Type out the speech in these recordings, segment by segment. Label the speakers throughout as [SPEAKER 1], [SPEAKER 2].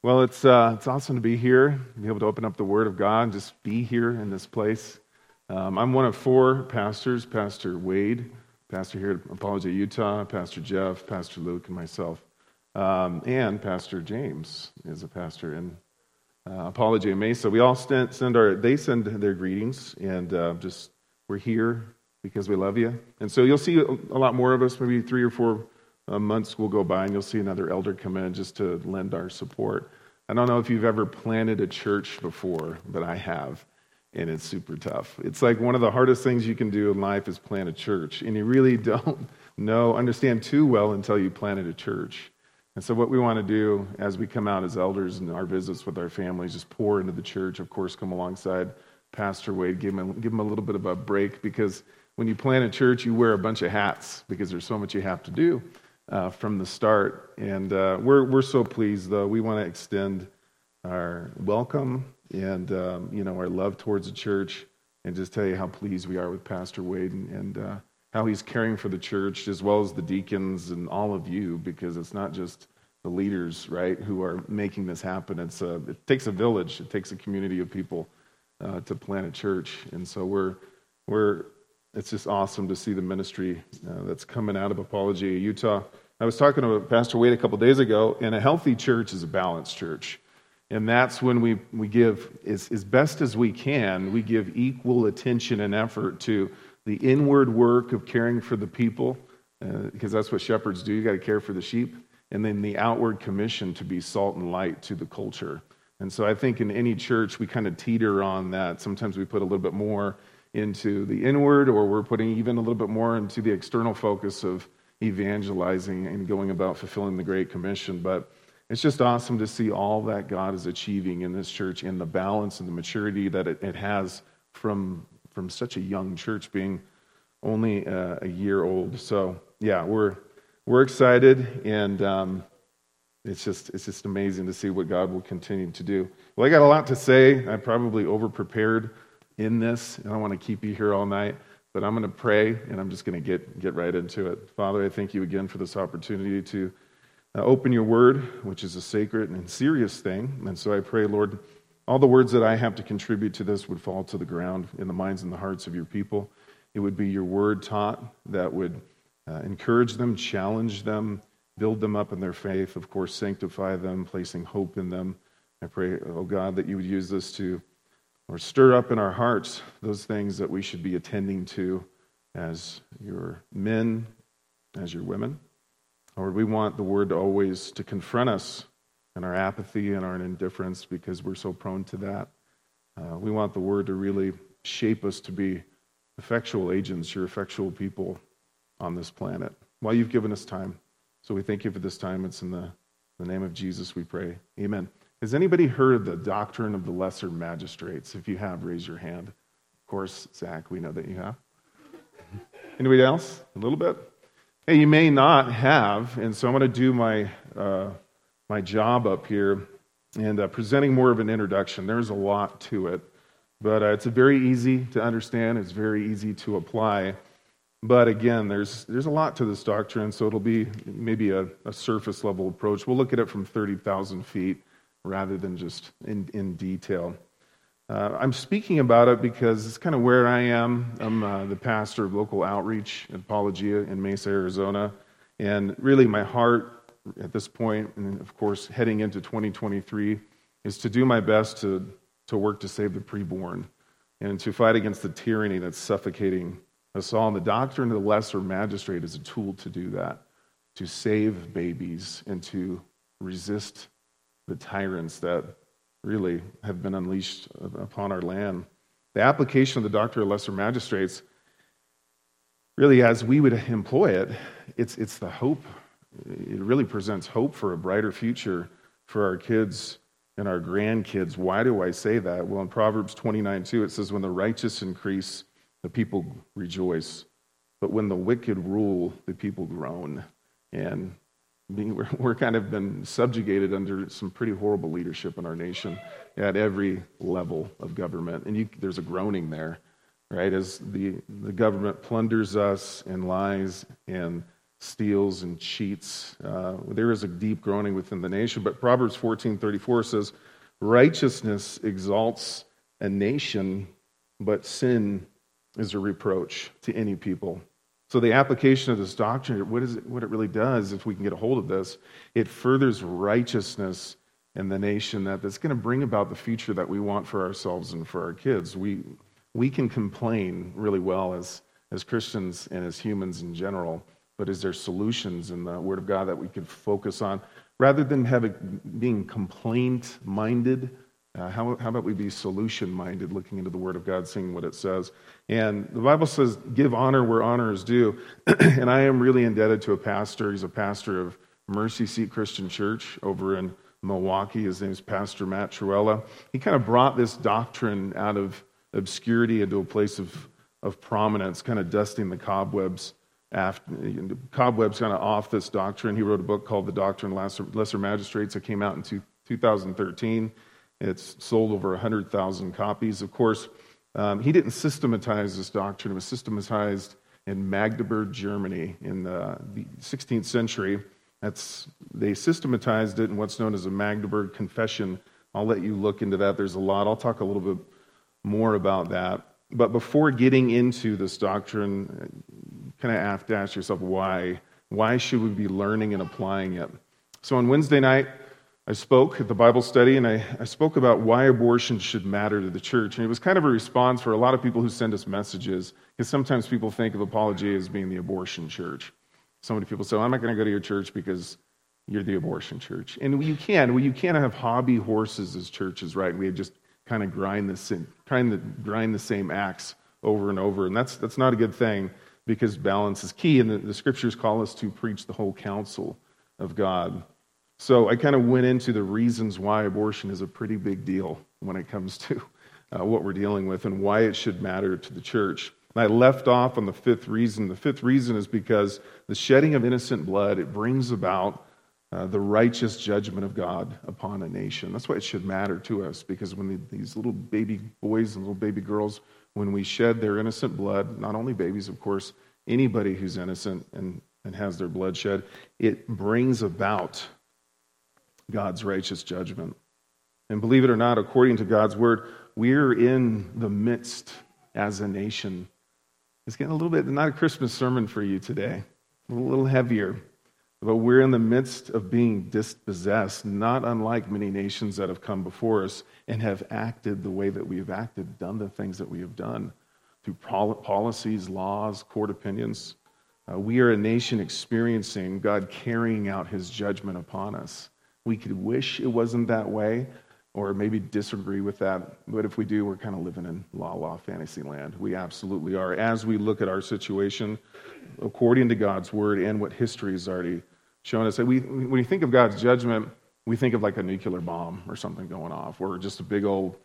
[SPEAKER 1] Well, it's awesome to be here, be able to open up the Word of God, and just be here in this place. I'm one of four pastors: Pastor Wade, pastor here at Apologia, Utah; Pastor Jeff, Pastor Luke, and myself. And Pastor James is a pastor in Apologia Mesa. We all send their greetings, and just we're here because we love you. And so you'll see a lot more of us. Maybe 3 or 4 months will go by, and you'll see another elder come in just to lend our support. I don't know if you've ever planted a church before, but I have, and it's super tough. It's like one of the hardest things you can do in life is plant a church, and you really don't understand too well until you planted a church. And so what we want to do as we come out as elders and our visits with our families, just pour into the church, of course, come alongside Pastor Wade, give him a little bit of a break, because when you plant a church, you wear a bunch of hats because there's so much you have to do from the start. And we're so pleased, though. We want to extend our welcome and our love towards the church, and just tell you how pleased we are with Pastor Wade and how he's caring for the church, as well as the deacons and all of you, because it's not just the leaders, right, who are making this happen. It takes a village, it takes a community of people to plant a church. And so it's just awesome to see the ministry that's coming out of Apologia, Utah. I was talking to Pastor Wade a couple days ago, and a healthy church is a balanced church. And that's when we give, as best as we can, we give equal attention and effort to the inward work of caring for the people, because that's what shepherds do. You got to care for the sheep. And then the outward commission to be salt and light to the culture. And so I think in any church, we kind of teeter on that. Sometimes we put a little bit more into the inward, or we're putting even a little bit more into the external focus of evangelizing and going about fulfilling the Great Commission. But it's just awesome to see all that God is achieving in this church, and the balance and the maturity that it has from such a young church, being only a year old. So yeah, we're excited, and it's just amazing to see what God will continue to do. Well, I got a lot to say. I probably over-prepared in this, and I don't want to keep you here all night, but I'm going to pray, and I'm just going to get right into it. Father, I thank you again for this opportunity to open your word, which is a sacred and serious thing. And so I pray, Lord, all the words that I have to contribute to this would fall to the ground in the minds and the hearts of your people. It would be your word taught that would encourage them, challenge them, build them up in their faith, of course, sanctify them, placing hope in them. I pray, oh God, that you would use this to stir up in our hearts those things that we should be attending to as your men, as your women. Lord, we want the word always to confront us in our apathy and our indifference, because we're so prone to that. We want the word to really shape us to be effectual agents, your effectual people on this planet, while you've given us time. So we thank you for this time. It's in the name of Jesus we pray. Amen. Has anybody heard of the doctrine of the lesser magistrates? If you have, raise your hand. Of course, Zach, we know that you have. Anybody else? A little bit? Hey, you may not have, and so I'm going to do my job up here and presenting more of an introduction. There's a lot to it, but it's very easy to understand. It's very easy to apply. But again, there's a lot to this doctrine, so it'll be maybe a surface level approach. We'll look at it from 30,000 feet rather than just in detail. I'm speaking about it because it's kind of where I am. I'm the pastor of local outreach at Apologia in Mesa, Arizona. And really my heart at this point, and of course heading into 2023, is to do my best to work to save the preborn and to fight against the tyranny that's suffocating us all. And the doctrine of the lesser magistrate is a tool to do that, to save babies and to resist the tyrants that really have been unleashed upon our land. The application of the doctrine of lesser magistrates, really, as we would employ it, it's the hope. It really presents hope for a brighter future for our kids and our grandkids. Why do I say that? Well, in Proverbs 29:2, it says, "When the righteous increase, the people rejoice. But when the wicked rule, the people groan." And we're kind of been subjugated under some pretty horrible leadership in our nation at every level of government. And there's a groaning there, right? As the government plunders us and lies and steals and cheats. There is a deep groaning within the nation. But Proverbs 14:34 says, righteousness exalts a nation, but sin is a reproach to any people. So the application of this doctrine, what it really does, if we can get a hold of this, it furthers righteousness in the nation that's going to bring about the future that we want for ourselves and for our kids. We can complain really well as Christians and as humans in general, but is there solutions in the Word of God that we could focus on? Rather than being complaint-minded, how about we be solution-minded, looking into the Word of God, seeing what it says? And the Bible says, give honor where honor is due. And I am really indebted to a pastor. He's a pastor of Mercy Seat Christian Church over in Milwaukee. His name is Pastor Matt Truella. He kind of brought this doctrine out of obscurity into a place of prominence, kind of dusting the cobwebs kind of off this doctrine. He wrote a book called The Doctrine of Lesser Magistrates. It came out in 2013. It's sold over 100,000 copies. Of course, he didn't systematize this doctrine. It was systematized in Magdeburg, Germany in the 16th century. They systematized it in what's known as a Magdeburg Confession. I'll let you look into that. There's a lot. I'll talk a little bit more about that. But before getting into this doctrine, kind of have to ask yourself why. Why should we be learning and applying it? So on Wednesday night, I spoke at the Bible study, and I spoke about why abortion should matter to the church. And it was kind of a response for a lot of people who send us messages, because sometimes people think of Apologia as being the abortion church. So many people say, I'm not going to go to your church because you're the abortion church. And you can't have hobby horses as churches, right? We just kind of grind the same axe over and over. And that's not a good thing, because balance is key. And the scriptures call us to preach the whole counsel of God. So I kind of went into the reasons why abortion is a pretty big deal when it comes to what we're dealing with and why it should matter to the church. And I left off on the fifth reason. The fifth reason is because the shedding of innocent blood, it brings about the righteous judgment of God upon a nation. That's why it should matter to us, because when these little baby boys and little baby girls, when we shed their innocent blood, not only babies, of course, anybody who's innocent and has their blood shed, it brings about God's righteous judgment. And believe it or not, according to God's word, we're in the midst as a nation. It's getting a little bit, not a Christmas sermon for you today, a little heavier. But we're in the midst of being dispossessed, not unlike many nations that have come before us and have acted the way that we have acted, done the things that we have done through policies, laws, court opinions. We are a nation experiencing God carrying out his judgment upon us. We could wish it wasn't that way, or maybe disagree with that. But if we do, we're kind of living in la-la fantasy land. We absolutely are. As we look at our situation, according to God's word and what history has already shown us, when we think of God's judgment, we think of like a nuclear bomb or something going off, or just a big old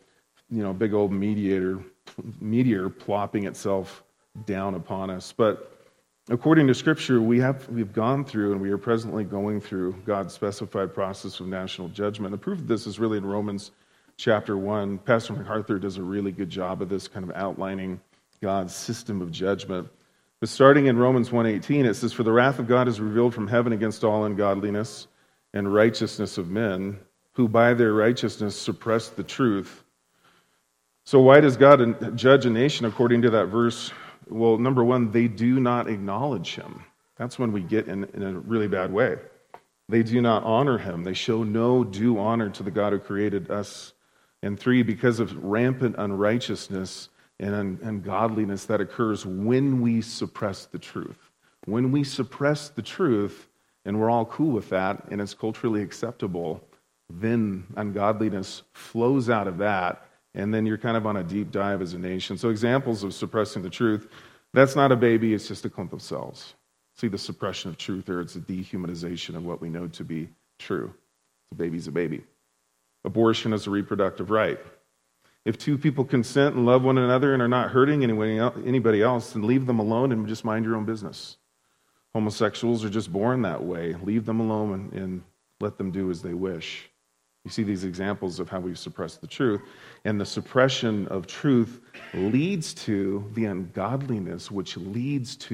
[SPEAKER 1] meteor plopping itself down upon us. But according to Scripture, we've gone through and we are presently going through God's specified process of national judgment. The proof of this is really in Romans chapter 1. Pastor MacArthur does a really good job of this, kind of outlining God's system of judgment. But starting in Romans 1:18, it says, "For the wrath of God is revealed from heaven against all ungodliness and righteousness of men, who by their righteousness suppress the truth." So why does God judge a nation according to that verse? Well, number one, they do not acknowledge him. That's when we get in a really bad way. They do not honor him. They show no due honor to the God who created us. And three, because of rampant unrighteousness and ungodliness that occurs when we suppress the truth. When we suppress the truth, and we're all cool with that, and it's culturally acceptable, then ungodliness flows out of that, and then you're kind of on a deep dive as a nation. So examples of suppressing the truth, that's not a baby, it's just a clump of cells. See the suppression of truth there, it's a dehumanization of what we know to be true. A baby's a baby. Abortion is a reproductive right. If two people consent and love one another and are not hurting anybody else, then leave them alone and just mind your own business. Homosexuals are just born that way. Leave them alone and let them do as they wish. You see these examples of how we suppress the truth. And the suppression of truth leads to the ungodliness, which leads to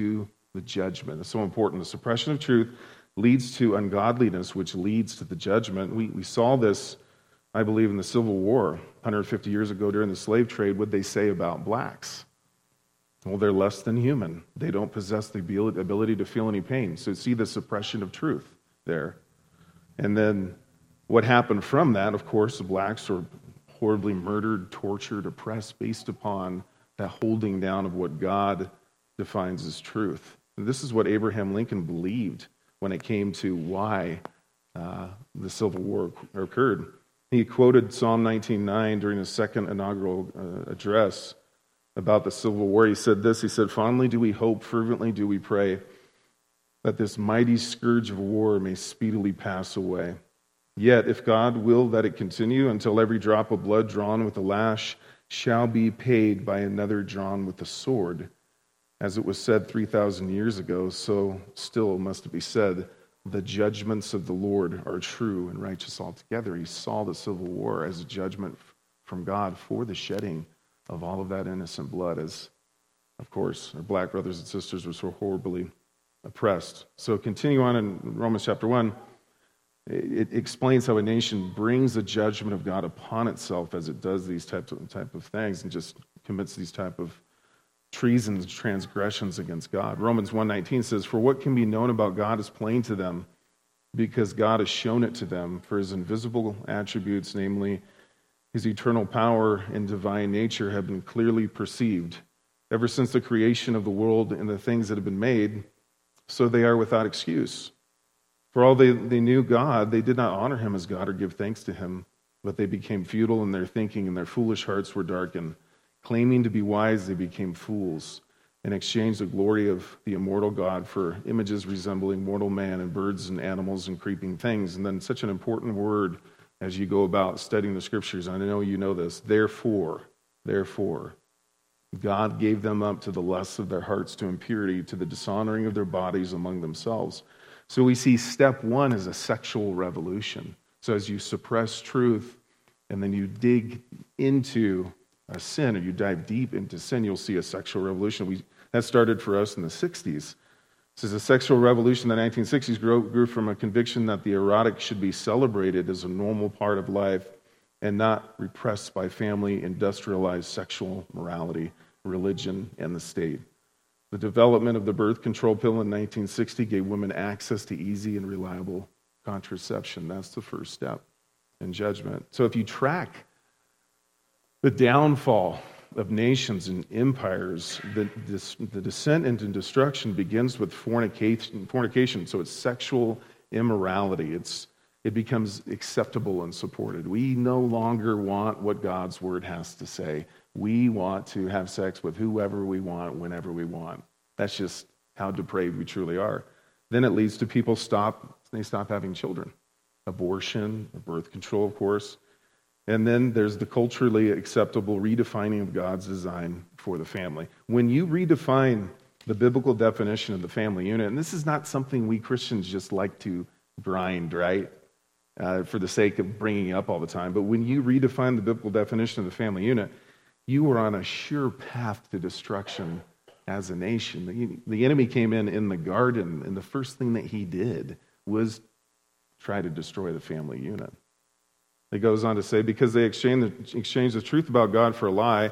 [SPEAKER 1] the judgment. It's so important. The suppression of truth leads to ungodliness, which leads to the judgment. We saw this, I believe, in the Civil War 150 years ago during the slave trade. What they say about blacks? Well, they're less than human. They don't possess the ability to feel any pain. So see the suppression of truth there. And then what happened from that, of course, the blacks were horribly murdered, tortured, oppressed based upon that holding down of what God defines as truth. And this is what Abraham Lincoln believed when it came to why the Civil War occurred. He quoted Psalm 19:9 during his second inaugural address about the Civil War. He said this, he said, "Fondly do we hope, fervently do we pray, that this mighty scourge of war may speedily pass away. Yet, if God will that it continue until every drop of blood drawn with the lash shall be paid by another drawn with the sword, as it was said 3,000 years ago, so still must it be said, the judgments of the Lord are true and righteous altogether." He saw the Civil War as a judgment from God for the shedding of all of that innocent blood, as, of course, our black brothers and sisters were so horribly oppressed. So continue on in Romans chapter 1. It explains how a nation brings the judgment of God upon itself as it does these type of things and just commits these type of treasons, transgressions against God. Romans 1:19 says, "For what can be known about God is plain to them, because God has shown it to them. For his invisible attributes, namely his eternal power and divine nature, have been clearly perceived ever since the creation of the world and the things that have been made, so they are without excuse. For all they knew God, they did not honor him as God or give thanks to him, but they became futile in their thinking, and their foolish hearts were darkened. Claiming to be wise, they became fools, and exchanged the glory of the immortal God for images resembling mortal man and birds and animals and creeping things." And then such an important word as you go about studying the scriptures. I know you know this. Therefore, God gave them up to the lusts of their hearts, to impurity, to the dishonoring of their bodies among themselves. So we see step one is a sexual revolution. So as you suppress truth and then you dig into a sin, or you dive deep into sin, you'll see a sexual revolution. That started for us in the 60s. This is a sexual revolution. The 1960s grew from a conviction that the erotic should be celebrated as a normal part of life and not repressed by family, industrialized sexual morality, religion, and the state. The development of the birth control pill in 1960 gave women access to easy and reliable contraception. That's the first step in judgment. So if you track the downfall of nations and empires, the descent into destruction begins with fornication. So it's sexual immorality. It becomes acceptable and supported. We no longer want what God's word has to say. We want to have sex with whoever we want, whenever we want. That's just how depraved we truly are. Then it leads to people stop having children. Abortion, birth control, of course. And then there's the culturally acceptable redefining of God's design for the family. When you redefine the biblical definition of the family unit, and this is not something we Christians just like to grind, right? For the sake of bringing up all the time. But when you redefine the biblical definition of the family unit, you are on a sure path to destruction as a nation. The enemy came in the garden, and the first thing that he did was try to destroy the family unit. It goes on to say, because they exchanged the truth about God for a lie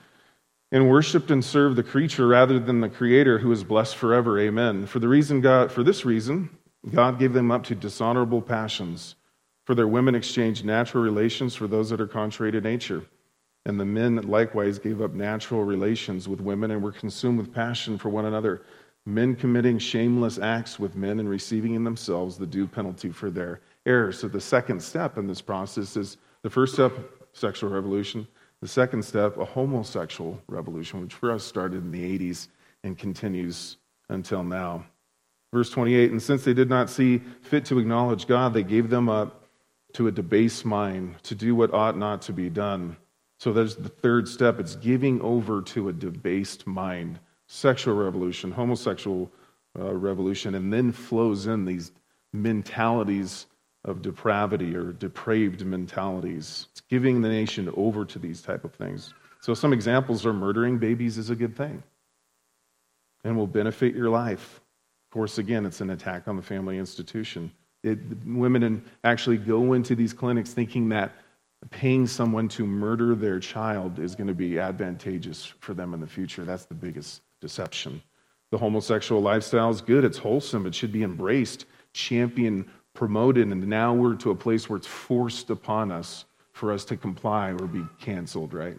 [SPEAKER 1] and worshipped and served the creature rather than the Creator, who is blessed forever. Amen. For this reason, God gave them up to dishonorable passions. For their women exchanged natural relations for those that are contrary to nature. And the men likewise gave up natural relations with women and were consumed with passion for one another, men committing shameless acts with men and receiving in themselves the due penalty for their errors. So the second step in this process is the first step, sexual revolution. The second step, a homosexual revolution, which for us started in the 80s and continues until now. Verse 28, and since they did not see fit to acknowledge God, they gave them up to a debased mind to do what ought not to be done. So there's the third step. It's giving over to a debased mind. Sexual revolution, homosexual revolution, and then flows in these mentalities of depravity or depraved mentalities. It's giving the nation over to these type of things. So some examples are murdering babies is a good thing. and will benefit your life. Of course, again, it's an attack on the family institution. Women actually go into these clinics thinking that paying someone to murder their child is going to be advantageous for them in the future. That's the biggest deception. The homosexual lifestyle is good. It's wholesome. It should be embraced, championed, promoted, and now we're to a place where it's forced upon us for us to comply or be canceled, right?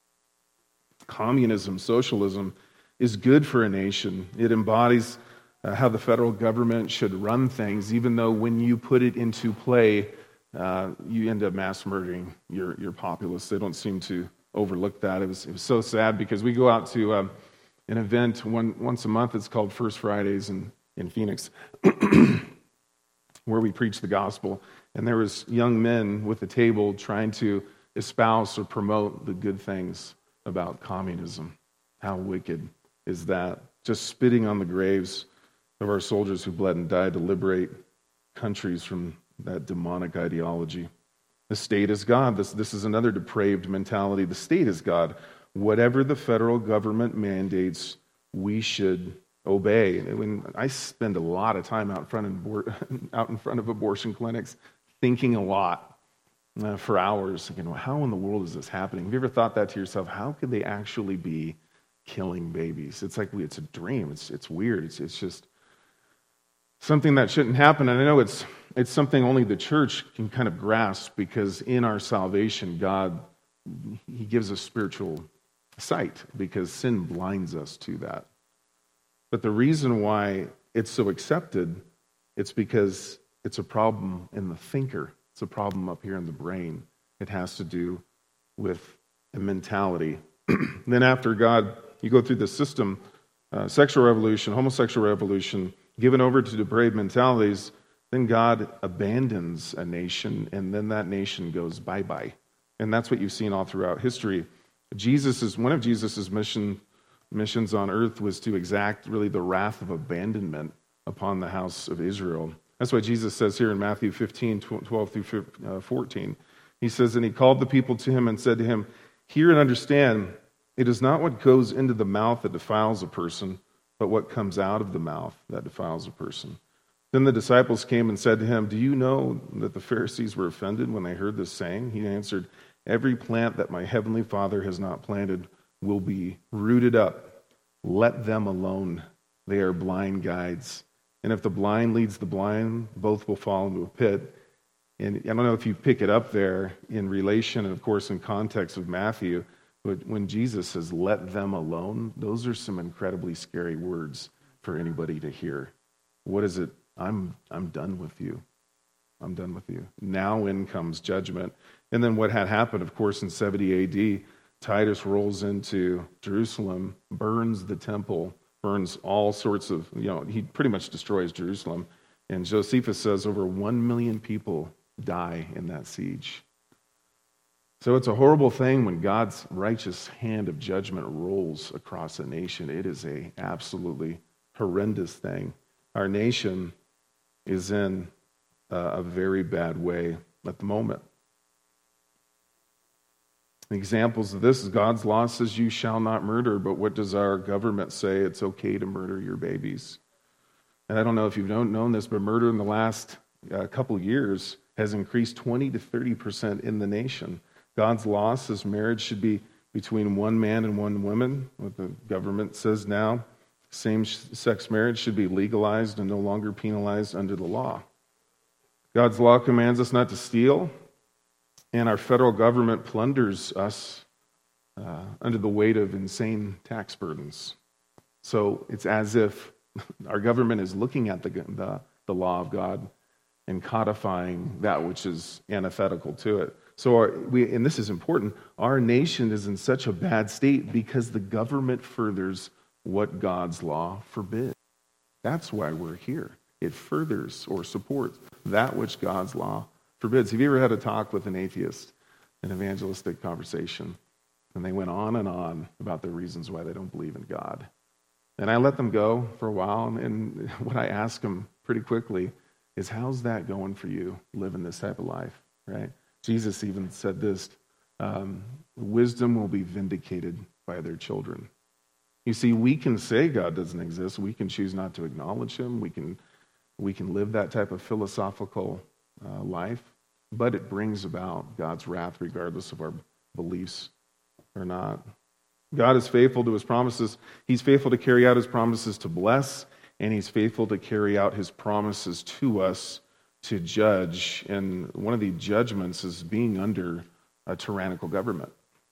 [SPEAKER 1] Communism, socialism is good for a nation. It embodies how the federal government should run things, even though when you put it into play, you end up mass murdering your populace. They don't seem to overlook that. It was so sad because we go out to an event once a month. It's called First Fridays in Phoenix, where we preach the gospel. And there was young men with a table trying to espouse or promote the good things about communism. How wicked is that? Just spitting on the graves of our soldiers who bled and died to liberate countries from that demonic ideology. The state is God. This is another depraved mentality. The state is God. Whatever the federal government mandates, we should obey. When I spend a lot of time out in front of abortion clinics, thinking a lot for hours, thinking, well, how in the world is this happening? Have you ever thought that to yourself? How could they actually be killing babies? It's like it's a dream. It's weird. It's just something that shouldn't happen. And I know it's something only the church can kind of grasp, because in our salvation, God, He gives us spiritual sight, because sin blinds us to that. But the reason why it's so accepted, it's because it's a problem in the thinker. It's a problem up here in the brain. It has to do with a mentality. Then after God, you go through the system, sexual revolution, homosexual revolution, given over to depraved mentalities, then God abandons a nation, and then that nation goes bye-bye. And that's what you've seen all throughout history. One of Jesus' missions on earth was to exact really the wrath of abandonment upon the house of Israel. That's why Jesus says here in Matthew 15, 12 through 14. He says, and He called the people to Him and said to him, hear and understand, it is not what goes into the mouth that defiles a person, but what comes out of the mouth that defiles a person. Then the disciples came and said to Him, do you know that the Pharisees were offended when they heard this saying? He answered, every plant that my heavenly Father has not planted will be rooted up. Let them alone. They are blind guides. And if the blind leads the blind, both will fall into a pit. And I don't know if you pick it up there in relation, and of course in context of Matthew, but when Jesus says, let them alone, those are some incredibly scary words for anybody to hear. What is it? I'm done with you. I'm done with you. Now in comes judgment. And then what had happened, of course, in 70 AD, Titus rolls into Jerusalem, burns the temple, burns all sorts of, he pretty much destroys Jerusalem. And Josephus says over 1 million people die in that siege. So it's a horrible thing when God's righteous hand of judgment rolls across a nation. It is a absolutely horrendous thing. Our nation is in a very bad way at the moment. Examples of this is God's law says you shall not murder, but what does our government say? It's okay to murder your babies. And I don't know if you've known this, but murder in the last couple years has increased 20 to 30% in the nation. God's law says marriage should be between one man and one woman. What the government says now, same-sex marriage should be legalized and no longer penalized under the law. God's law commands us not to steal, and our federal government plunders us under the weight of insane tax burdens. So it's as if our government is looking at the law of God and codifying that which is antithetical to it. So and this is important, our nation is in such a bad state because the government furthers what God's law forbids. That's why we're here. It furthers or supports that which God's law forbids. Have you ever had a talk with an atheist, an evangelistic conversation, and they went on and on about the reasons why they don't believe in God? And I let them go for a while, and what I ask them pretty quickly is, how's that going for you, living this type of life, right? Jesus even said this, wisdom will be vindicated by their children. You see, we can say God doesn't exist. We can choose not to acknowledge him. We can live that type of philosophical life, but it brings about God's wrath regardless of our beliefs or not. God is faithful to his promises. He's faithful to carry out his promises to bless, and he's faithful to carry out his promises to us to judge. And one of the judgments is being under a tyrannical government.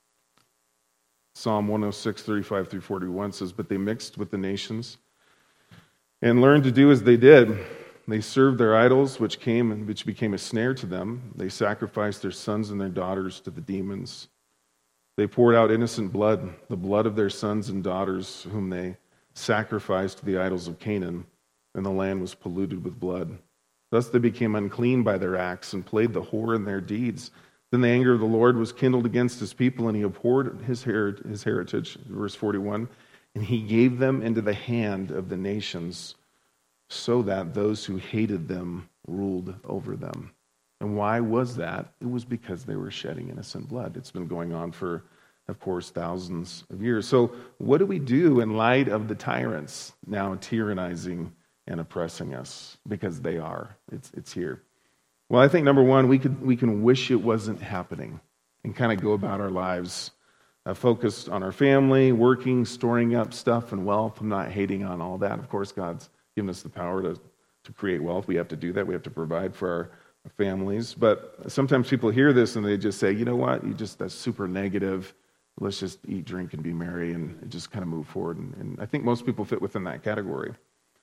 [SPEAKER 1] Psalm 106, 35 through 41 says, "But they mixed with the nations and learned to do as they did. They served their idols, which became a snare to them. They sacrificed their sons and their daughters to the demons. They poured out innocent blood, the blood of their sons and daughters, whom they sacrificed to the idols of Canaan, and the land was polluted with blood. Thus they became unclean by their acts and played the whore in their deeds. Then the anger of the Lord was kindled against his people, and he abhorred his heritage," verse 41, "and he gave them into the hand of the nations, so that those who hated them ruled over them." And why was that? It was because they were shedding innocent blood. It's been going on for, of course, thousands of years. So what do we do in light of the tyrants now tyrannizing and oppressing us? Because they are. It's here. Well, I think number one, we can wish it wasn't happening and kind of go about our lives focused on our family, working, storing up stuff and wealth. I'm not hating on all that. Of course, God's given us the power to create wealth. We have to do that. We have to provide for our families. But sometimes people hear this and they just say, you know what, that's super negative. Let's just eat, drink, and be merry and just kind of move forward. And I think most people fit within that category.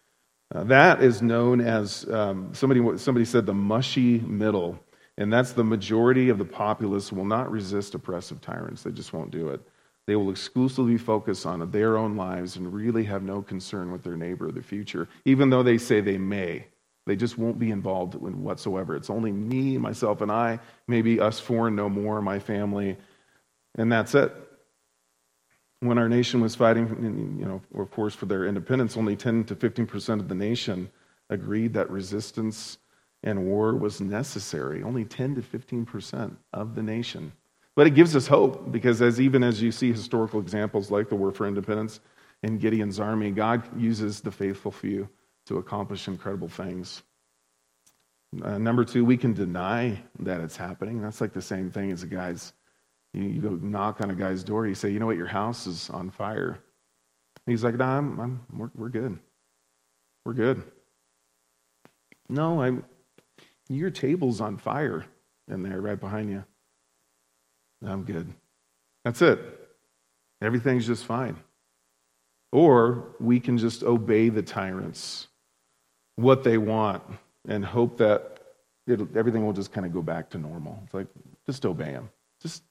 [SPEAKER 1] That is known as, somebody said, the mushy middle. And that's the majority of the populace will not resist oppressive tyrants. They just won't do it. They will exclusively focus on their own lives and really have no concern with their neighbor or the future, even though they say they may. They just won't be involved in whatsoever. It's only me, myself, and I, maybe us four and no more, my family, and that's it. When our nation was fighting, of course, for their independence, only 10 to 15% of the nation agreed that resistance and war was necessary. Only 10 to 15% of the nation. But it gives us hope, because even as you see historical examples like the War for Independence and Gideon's army, God uses the faithful few to accomplish incredible things. Number two, we can deny that it's happening. That's like the same thing as you go knock on a guy's door, you say, you know what, your house is on fire. And he's like, no, we're good. We're good. No, your table's on fire in there right behind you. I'm good. That's it. Everything's just fine. Or we can just obey the tyrants, what they want, and hope that everything will just kind of go back to normal. It's like, just obey them. Just,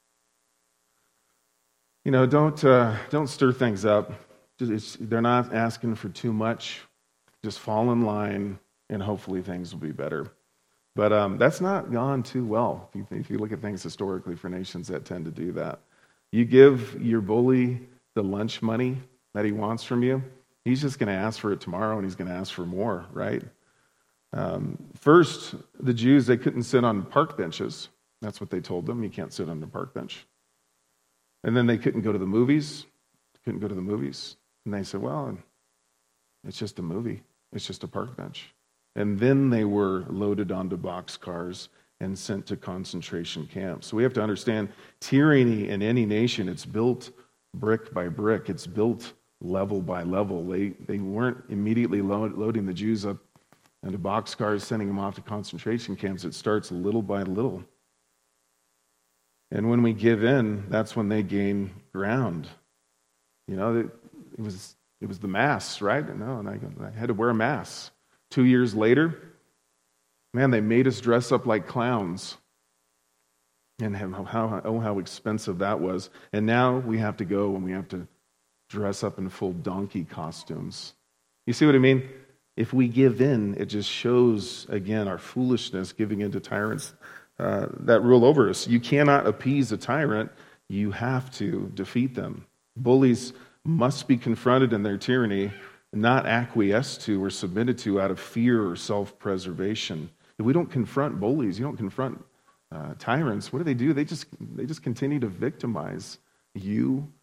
[SPEAKER 1] don't stir things up. They're not asking for too much. Just fall in line, and hopefully things will be better. But that's not gone too well. If you look at things historically for nations that tend to do that. You give your bully the lunch money that he wants from you, he's just going to ask for it tomorrow, and he's going to ask for more, right? First, the Jews, they couldn't sit on park benches. That's what they told them. You can't sit on the park bench. And then they couldn't go to the movies. And they said, well, it's just a movie. It's just a park bench. And then they were loaded onto boxcars and sent to concentration camps. So we have to understand tyranny in any nation, it's built brick by brick. It's built level by level. They weren't immediately loading the Jews up into boxcars, sending them off to concentration camps. It starts little by little. And when we give in, that's when they gain ground. It was the mass, right? No, and I had to wear a mask. 2 years later, man, they made us dress up like clowns. And how expensive that was. And now we have to go and we have to dress up in full donkey costumes. You see what I mean? If we give in, it just shows, again, our foolishness, giving in to tyrants that rule over us. You cannot appease a tyrant. You have to defeat them. Bullies must be confronted in their tyranny, not acquiesced to or submitted to out of fear or self-preservation. If we don't confront bullies, you don't confront tyrants, what do? They just continue to victimize you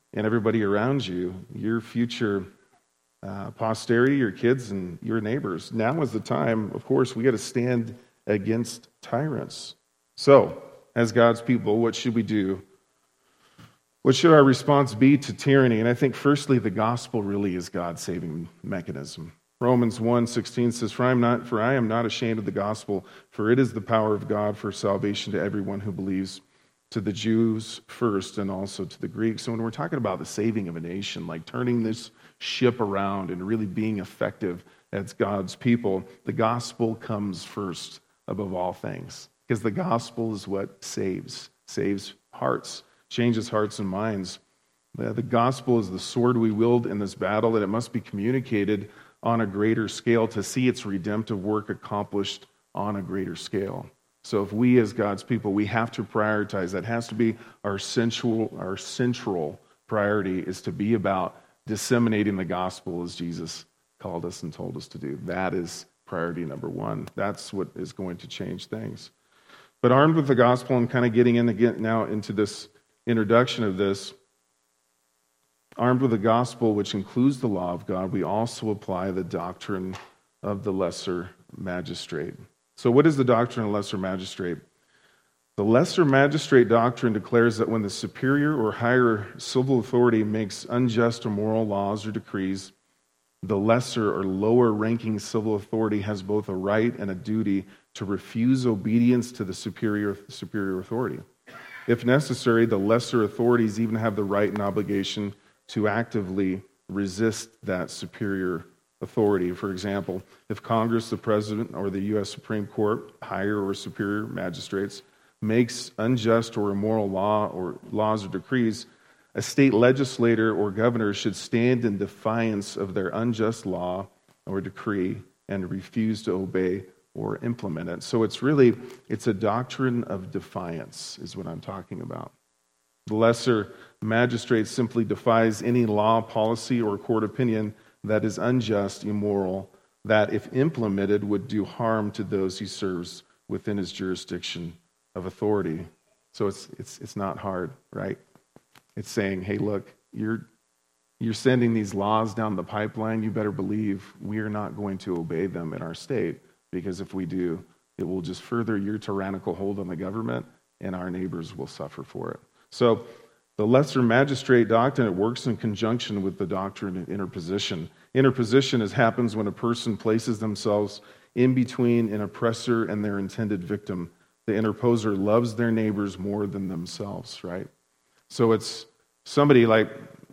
[SPEAKER 1] and everybody around you, your future posterity, your kids, and your neighbors. Now is the time, of course, we got to stand against tyrants. So, as God's people, what should we do? What should our response be to tyranny? And I think, firstly, the gospel really is God's saving mechanism. Romans 1:16 says, For I am not ashamed of the gospel, for it is the power of God for salvation to everyone who believes, to the Jews first and also to the Greeks. So when we're talking about the saving of a nation, like turning this ship around and really being effective as God's people, the gospel comes first above all things. Because the gospel is what saves hearts, changes hearts and minds. The gospel is the sword we wield in this battle, and it must be communicated on a greater scale to see its redemptive work accomplished on a greater scale. So if we as God's people, we have to prioritize. That has to be our central priority, is to be about disseminating the gospel as Jesus called us and told us to do. That is priority number one. That's what is going to change things. But armed with the gospel and kind of getting in again now into this introduction of this, armed with the gospel, which includes the law of God, we also apply the doctrine of the lesser magistrate. So what is the doctrine of the lesser magistrate? The lesser magistrate doctrine declares that when the superior or higher civil authority makes unjust or immoral laws or decrees, the lesser or lower ranking civil authority has both a right and a duty to refuse obedience to the superior authority. If necessary, the lesser authorities even have the right and obligation to actively resist that superior authority. For example, if Congress, the President, or the U.S. Supreme Court, higher or superior magistrates, makes unjust or immoral laws or decrees, a state legislator or governor should stand in defiance of their unjust law or decree and refuse to obey or implement it. So it's a doctrine of defiance is what I'm talking about. The lesser magistrate simply defies any law, policy, or court opinion that is unjust, immoral, that if implemented would do harm to those he serves within his jurisdiction of authority. So it's not hard, right? It's saying, hey, look, you're sending these laws down the pipeline. You better believe we are not going to obey them in our state, because if we do, it will just further your tyrannical hold on the government, and our neighbors will suffer for it. So the lesser magistrate doctrine, it works in conjunction with the doctrine of interposition. Interposition happens when a person places themselves in between an oppressor and their intended victim. The interposer loves their neighbors more than themselves, right? So it's somebody like,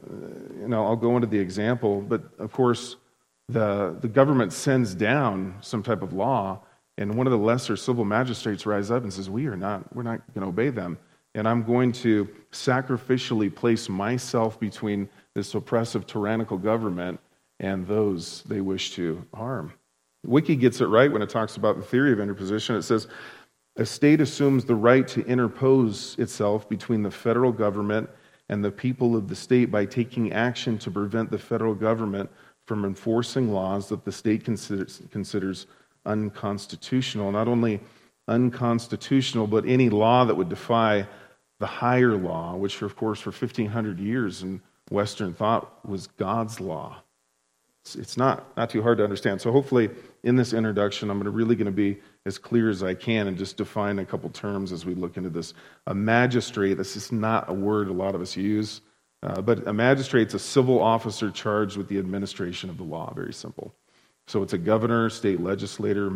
[SPEAKER 1] I'll go into the example, but of course the government sends down some type of law, and one of the lesser civil magistrates rise up and says, we're not going to obey them. And I'm going to sacrificially place myself between this oppressive, tyrannical government and those they wish to harm. Wiki gets it right when it talks about the theory of interposition. It says, a state assumes the right to interpose itself between the federal government and the people of the state by taking action to prevent the federal government from enforcing laws that the state considers unconstitutional. Not only unconstitutional, but any law that would defy the higher law, which, of course, for 1,500 years in Western thought was God's law. It's not too hard to understand. So hopefully in this introduction, I'm really going to be as clear as I can and just define a couple terms as we look into this. A magistrate, this is not a word a lot of us use, but a magistrate's a civil officer charged with the administration of the law, very simple. So it's a governor, state legislator,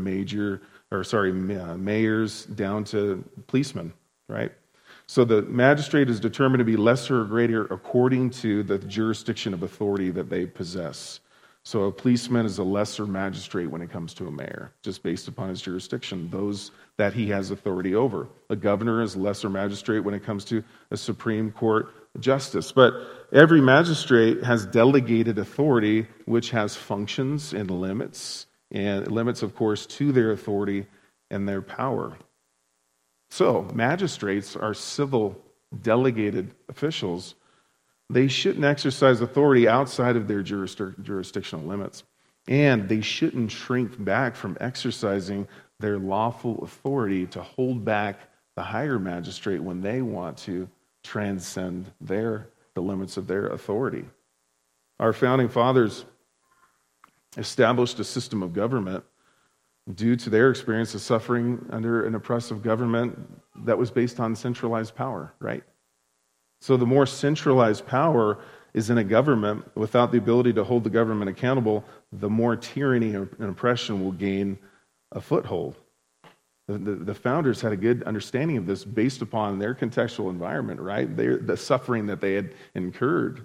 [SPEAKER 1] mayors, down to policemen, right? So the magistrate is determined to be lesser or greater according to the jurisdiction of authority that they possess. So a policeman is a lesser magistrate when it comes to a mayor, just based upon his jurisdiction, those that he has authority over. A governor is a lesser magistrate when it comes to a Supreme Court justice. But every magistrate has delegated authority, which has functions and limits, of course, to their authority and their power. So magistrates are civil delegated officials. They shouldn't exercise authority outside of their jurisdictional limits. And they shouldn't shrink back from exercising their lawful authority to hold back the higher magistrate when they want to transcend their the limits of their authority. Our founding fathers established a system of government due to their experience of suffering under an oppressive government that was based on centralized power, right? So the more centralized power is in a government without the ability to hold the government accountable, the more tyranny and oppression will gain a foothold. The founders had a good understanding of this based upon their contextual environment, right? The suffering that they had incurred.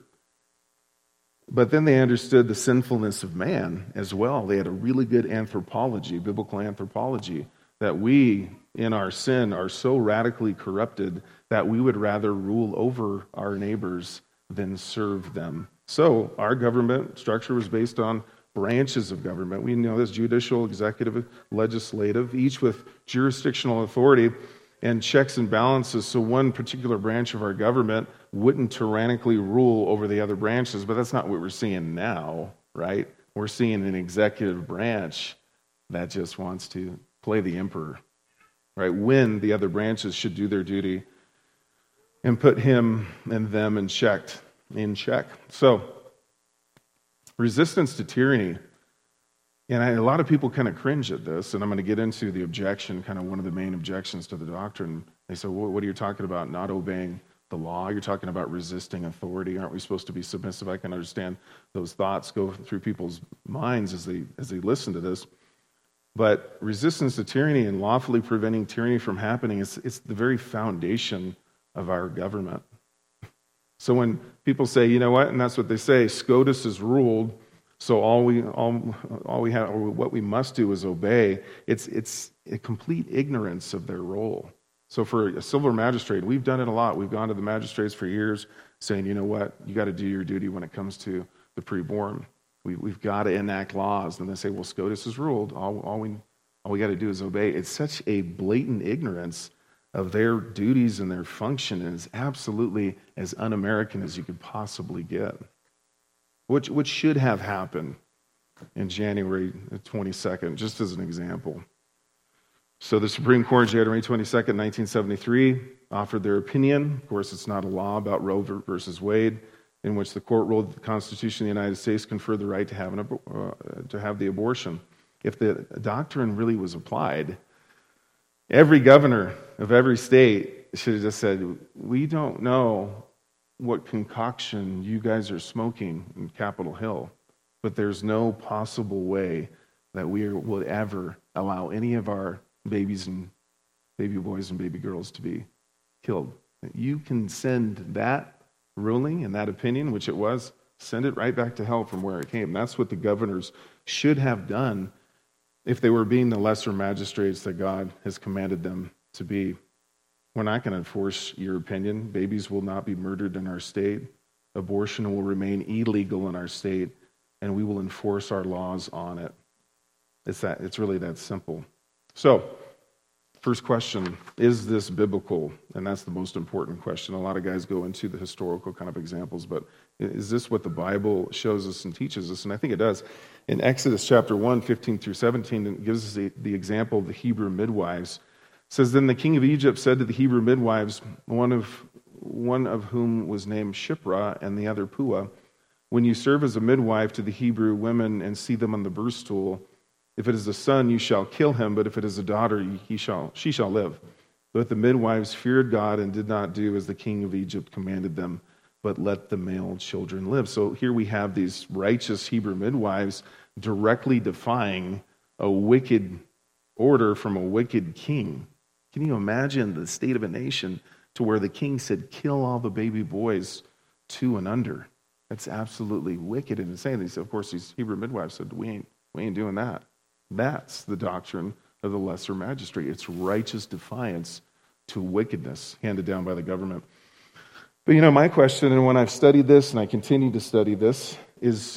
[SPEAKER 1] But then they understood the sinfulness of man as well. They had a really good anthropology, biblical anthropology, that we, in our sin, are so radically corrupted that we would rather rule over our neighbors than serve them. So our government structure was based on branches of government. We know this: judicial, executive, legislative, each with jurisdictional authority and checks and balances, so one particular branch of our government wouldn't tyrannically rule over the other branches. But that's not what we're seeing now, right? We're seeing an executive branch that just wants to play the emperor, right? When the other branches should do their duty and put him and them in check. So, resistance to tyranny. And a lot of people kind of cringe at this, and I'm going to get into the objection, kind of one of the main objections to the doctrine. They say, well, what are you talking about, not obeying the law? You're talking about resisting authority. Aren't we supposed to be submissive? I can understand those thoughts go through people's minds as they listen to this. But resistance to tyranny and lawfully preventing tyranny from happening, it's the very foundation of our government. So when people say, you know what, and that's what they say, SCOTUS is ruled, so all we have, or what we must do is obey. It's a complete ignorance of their role. So for a civil magistrate, we've done it a lot. We've gone to the magistrates for years saying, you know what, you got to do your duty when it comes to the preborn. We've got to enact laws. And they say, well, SCOTUS is ruled. All we got to do is obey. It's such a blatant ignorance of their duties and their function, and is absolutely as un-American as you could possibly get. What should have happened in January 22nd, just as an example. So the Supreme Court, January 22nd, 1973, offered their opinion. Of course, it's not a law about Roe versus Wade, in which the court ruled that the Constitution of the United States conferred the right to have the abortion. If the doctrine really was applied, every governor of every state should have just said, we don't know what concoction you guys are smoking in Capitol Hill, but there's no possible way that we would ever allow any of our babies and baby boys and baby girls to be killed. You can send that ruling and that opinion, which it was, send it right back to hell from where it came. That's what the governors should have done if they were being the lesser magistrates that God has commanded them to be. We're not going to enforce your opinion. Babies will not be murdered in our state. Abortion will remain illegal in our state, and we will enforce our laws on it. It's really that simple. So, first question, is this biblical? And that's the most important question. A lot of guys go into the historical kind of examples, but is this what the Bible shows us and teaches us? And I think it does. In Exodus chapter 1, 15 through 17, it gives us the example of the Hebrew midwives. It says, then the king of Egypt said to the Hebrew midwives, one of whom was named Shiphrah and the other Puah, when you serve as a midwife to the Hebrew women and see them on the birth stool, if it is a son, you shall kill him, but if it is a daughter, she shall live. But the midwives feared God and did not do as the king of Egypt commanded them, but let the male children live. So here we have these righteous Hebrew midwives directly defying a wicked order from a wicked king. Can you imagine the state of a nation to where the king said, kill all the baby boys 2 and under? That's absolutely wicked and insane. Of course, these Hebrew midwives said, we ain't doing that. That's the doctrine of the lesser magistrate. It's righteous defiance to wickedness handed down by the government. But my question, and when I've studied this and I continue to study this, is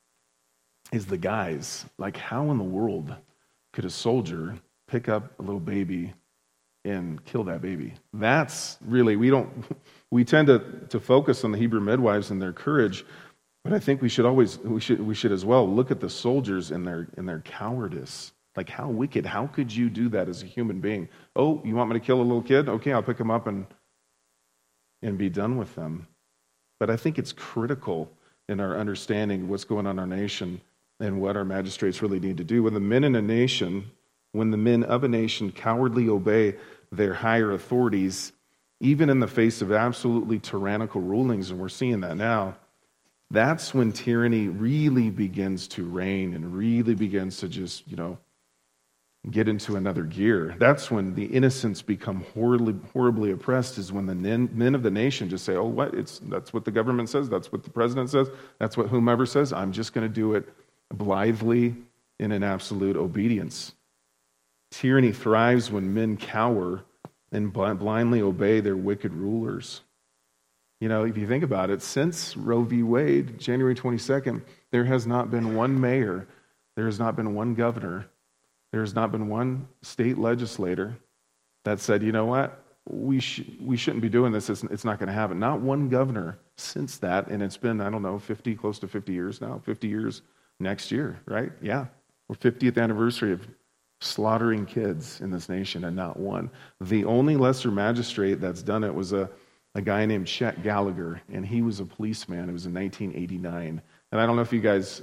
[SPEAKER 1] the guys. Like, how in the world could a soldier pick up a little baby and kill that baby? That's really, we tend to focus on the Hebrew midwives and their courage, but I think we should as well look at the soldiers and their cowardice. Like, how wicked, how could you do that as a human being? Oh, you want me to kill a little kid? Okay, I'll pick him up and be done with them. but I think it's critical in our understanding of what's going on in our nation and what our magistrates really need to do. When the men of a nation cowardly obey their higher authorities, even in the face of absolutely tyrannical rulings, and we're seeing that now, that's when tyranny really begins to reign and really begins to just, get into another gear. That's when the innocents become horribly oppressed, is when the men of the nation just say, oh, that's what the government says, that's what the president says, that's what whomever says, I'm just going to do it blithely in an absolute obedience. Tyranny thrives when men cower and blindly obey their wicked rulers. If you think about it, since Roe v. Wade, January 22nd, there has not been one mayor, there has not been one governor, there has not been one state legislator that said, you know what, we shouldn't be doing this, it's not going to happen. Not one governor since that, and it's been, close to 50 years now, 50 years next year, right? Yeah, we're 50th anniversary of slaughtering kids in this nation, and not one. The only lesser magistrate that's done it was a guy named Chet Gallagher, and he was a policeman. It was in 1989. And I don't know if you guys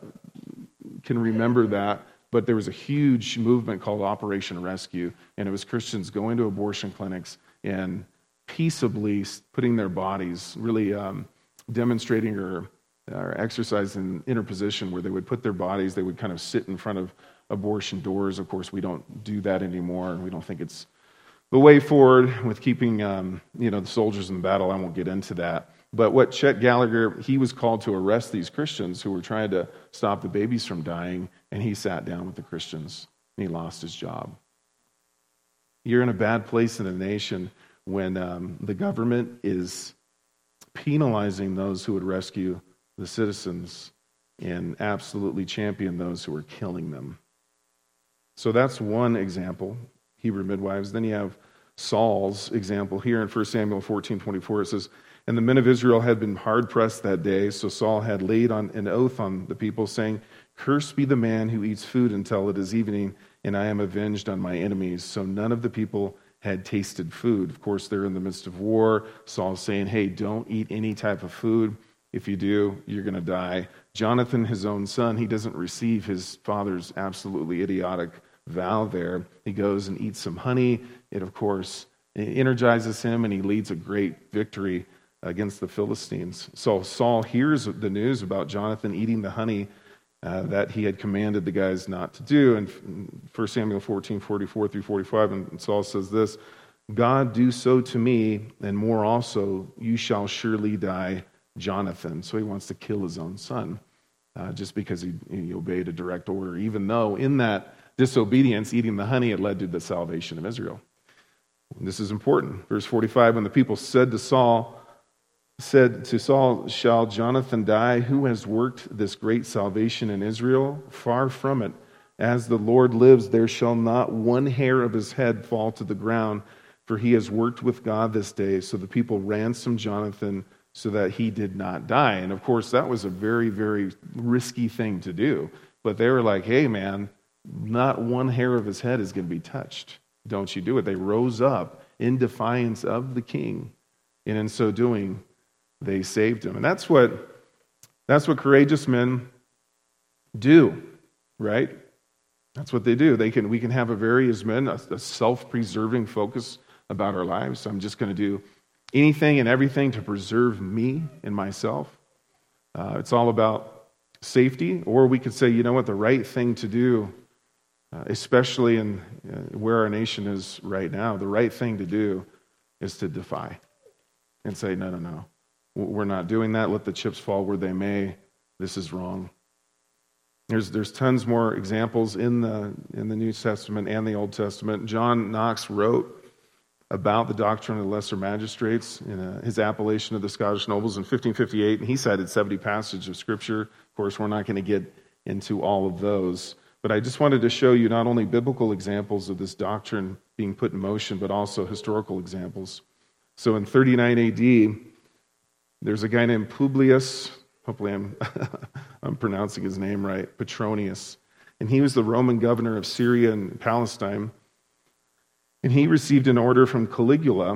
[SPEAKER 1] can remember that, but there was a huge movement called Operation Rescue, and it was Christians going to abortion clinics and peaceably putting their bodies, really demonstrating or exercising interposition, where they would put their bodies, they would kind of sit in front of abortion doors. Of course, we don't do that anymore, and we don't think it's the way forward with keeping the soldiers in the battle. I won't get into that. But what Chet Gallagher, he was called to arrest these Christians who were trying to stop the babies from dying, and he sat down with the Christians, and he lost his job. You're in a bad place in a nation when the government is penalizing those who would rescue the citizens and absolutely champion those who are killing them. So that's one example, Hebrew midwives. Then you have Saul's example here in 1 Samuel 14:24. It says, and the men of Israel had been hard-pressed that day, so Saul had laid on an oath on the people, saying, cursed be the man who eats food until it is evening, and I am avenged on my enemies. So none of the people had tasted food. Of course, they're in the midst of war. Saul's saying, hey, don't eat any type of food. If you do, you're going to die. Jonathan, his own son, he doesn't receive his father's absolutely idiotic vow there. He goes and eats some honey. It, of course, energizes him, and he leads a great victory against the Philistines. So Saul hears the news about Jonathan eating the honey that he had commanded the guys not to do. And 1 Samuel 14:44 through 45, and Saul says this, God do so to me, and more also, you shall surely die, Jonathan. So he wants to kill his own son, just because he obeyed a direct order, even though in that disobedience, eating the honey, it led to the salvation of Israel. And this is important. Verse 45, when the people said to Saul, shall Jonathan die? Who has worked this great salvation in Israel? Far from it. As the Lord lives, there shall not one hair of his head fall to the ground, for he has worked with God this day. So the people ransomed Jonathan so that he did not die. And of course, that was a very, very risky thing to do. But they were like, hey man, not one hair of his head is going to be touched. Don't you do it. They rose up in defiance of the king. And in so doing, they saved him. And that's what courageous men do, right? That's what they do. We can have as men, a self-preserving focus about our lives. I'm just going to do anything and everything to preserve me and myself. It's all about safety. Or we could say, you know what, the right thing to do, especially in where our nation is right now, the right thing to do is to defy and say, no. We're not doing that. Let the chips fall where they may. This is wrong. There's tons more examples in the New Testament and the Old Testament. John Knox wrote about the doctrine of the lesser magistrates in his appellation of the Scottish nobles in 1558, and he cited 70 passages of Scripture. Of course, we're not going to get into all of those, but I just wanted to show you not only biblical examples of this doctrine being put in motion, but also historical examples. So in 39 AD, there's a guy named Publius, hopefully I'm pronouncing his name right, Petronius, and he was the Roman governor of Syria and Palestine, and he received an order from Caligula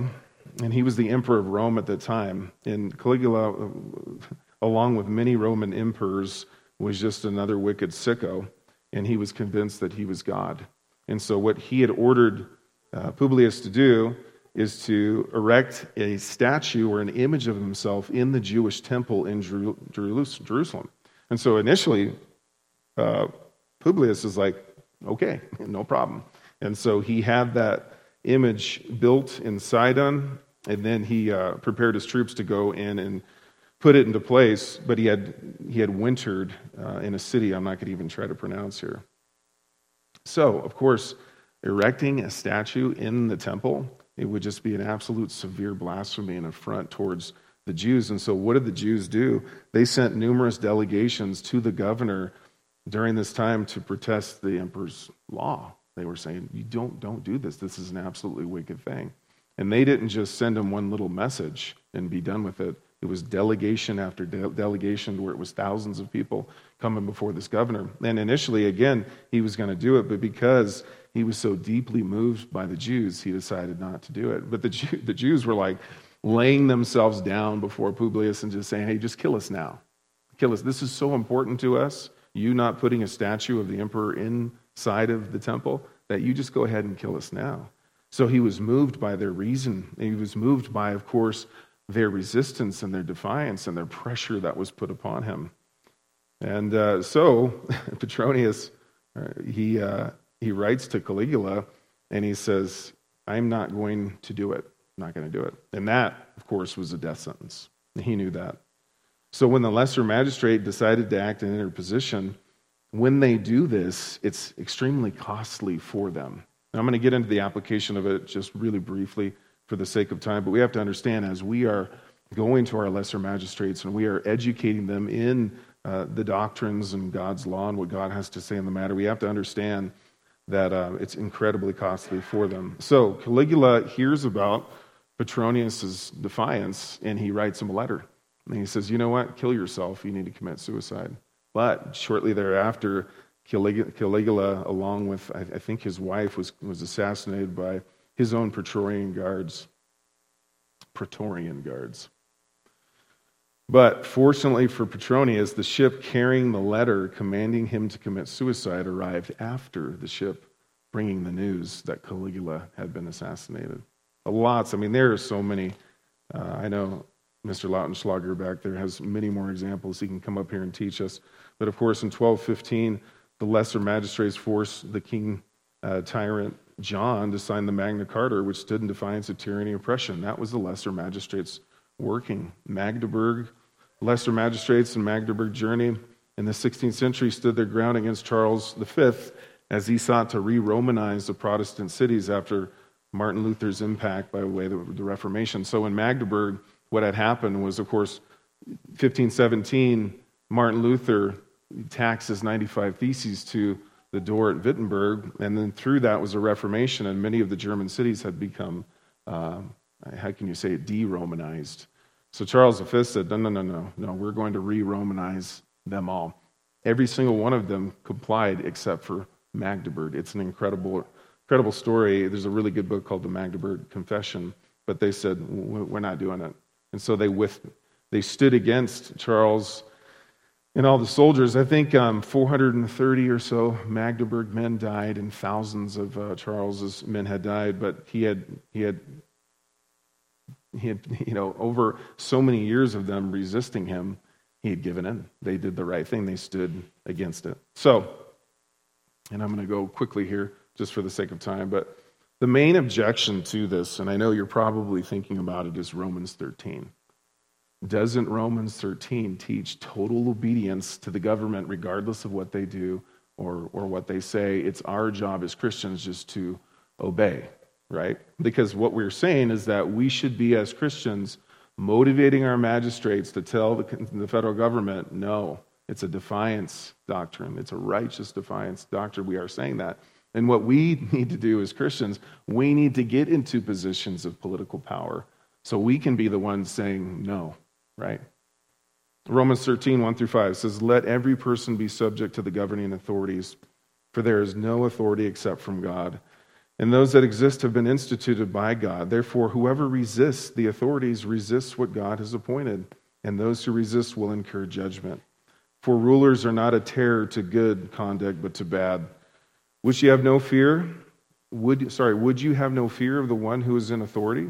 [SPEAKER 1] and he was the emperor of Rome at the time. And Caligula, along with many Roman emperors, was just another wicked sicko, and he was convinced that he was God. And so what he had ordered Publius to do is to erect a statue or an image of himself in the Jewish temple in Jerusalem. And so initially, Publius is like, okay, no problem. And so he had that image built in Sidon, and then he prepared his troops to go in and put it into place, but he had wintered in a city I'm not going to even try to pronounce here. So, of course, erecting a statue in the temple, it would just be an absolute severe blasphemy and affront towards the Jews. And so what did the Jews do? They sent numerous delegations to the governor during this time to protest the emperor's law. They were saying, you don't do this. This is an absolutely wicked thing. And they didn't just send him one little message and be done with it. It was delegation after delegation where it was thousands of people coming before this governor. And initially, again, he was going to do it, but because he was so deeply moved by the Jews, he decided not to do it. But the Jews were like laying themselves down before Publius and just saying, hey, just kill us now. Kill us. This is so important to us, you not putting a statue of the emperor inside of the temple, that you just go ahead and kill us now. So he was moved by their reason. He was moved by, of course, their resistance and their defiance and their pressure that was put upon him. And so Petronius, he writes to Caligula, and he says, I'm not going to do it. I'm not going to do it. And that, of course, was a death sentence. He knew that. So when the lesser magistrate decided to act in interposition, when they do this, it's extremely costly for them. And I'm going to get into the application of it just really briefly for the sake of time, but we have to understand as we are going to our lesser magistrates and we are educating them in the doctrines and God's law and what God has to say in the matter, we have to understand that it's incredibly costly for them. So Caligula hears about Petronius' defiance, and he writes him a letter. And he says, you know what? Kill yourself. You need to commit suicide. But shortly thereafter, Caligula, along with, I think his wife, was assassinated by his own Praetorian guards. But fortunately for Petronius, the ship carrying the letter commanding him to commit suicide arrived after the ship bringing the news that Caligula had been assassinated. There are so many. I know Mr. Lautenschlager back there has many more examples. He can come up here and teach us. But of course, in 1215, the lesser magistrates forced the king tyrant John to sign the Magna Carta, which stood in defiance of tyranny and oppression. That was the lesser magistrates working. Magdeburg, lesser magistrates in Magdeburg, Germany, in the 16th century stood their ground against Charles V as he sought to re-Romanize the Protestant cities after Martin Luther's impact by way of the Reformation. So in Magdeburg, what had happened was, of course, 1517, Martin Luther taxed his 95 Theses to the door at Wittenberg, and then through that was a Reformation, and many of the German cities had become, de-Romanized. So Charles V said, no, we're going to re-Romanize them all. Every single one of them complied except for Magdeburg. It's an incredible story. There's a really good book called The Magdeburg Confession, but they said, we're not doing it. And so they stood against Charles and all the soldiers. I think 430 or so Magdeburg men died, and thousands of Charles's men had died. But he had, over so many years of them resisting him, he had given in. They did the right thing. They stood against it. So, and I'm going to go quickly here just for the sake of time, but the main objection to this, and I know you're probably thinking about it, is Romans 13. Doesn't Romans 13 teach total obedience to the government regardless of what they do or what they say? It's our job as Christians just to obey, right? Because what we're saying is that we should be, as Christians, motivating our magistrates to tell the federal government, no, it's a defiance doctrine. It's a righteous defiance doctrine. We are saying that. And what we need to do as Christians, we need to get into positions of political power so we can be the ones saying no, right? Romans 13, 1-5 says, let every person be subject to the governing authorities, for there is no authority except from God, And those that exist have been instituted by God. Therefore, whoever resists the authorities resists what God has appointed, and those who resist will incur judgment. For rulers are not a terror to good conduct, but to bad. Would you have no fear? Would you have no fear of the one who is in authority?